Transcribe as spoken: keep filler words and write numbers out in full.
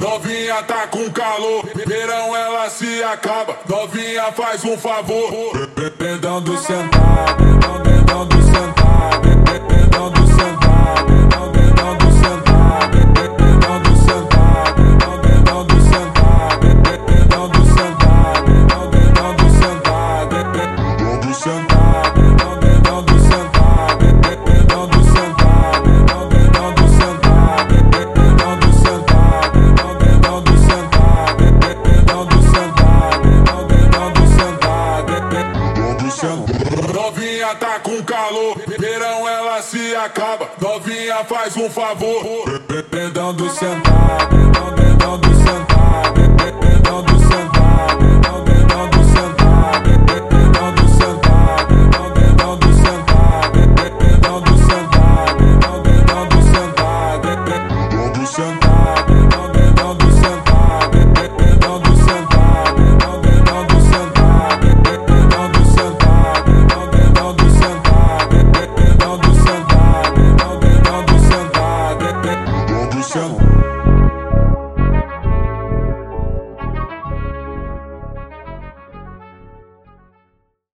Novinha tá com calor, verão ela se acaba. Novinha faz um favor, pedando sentar, pedando, pedando sentar, pedando sentar, pedando, pedando sentar, pedando sentar, pedando, pedando sentar, pedando sentar, pedando, pedando sentar, pedando sentar, pedando, pedando sentar, pedando sentar, pedando, pedando sentar, pedando sentar, pedando, pedando sentar, pedando sentar, pedando sentar, pedando sentar. Novinha tá com calor, verão ela se acaba. Novinha faz um favor, pedando sentar.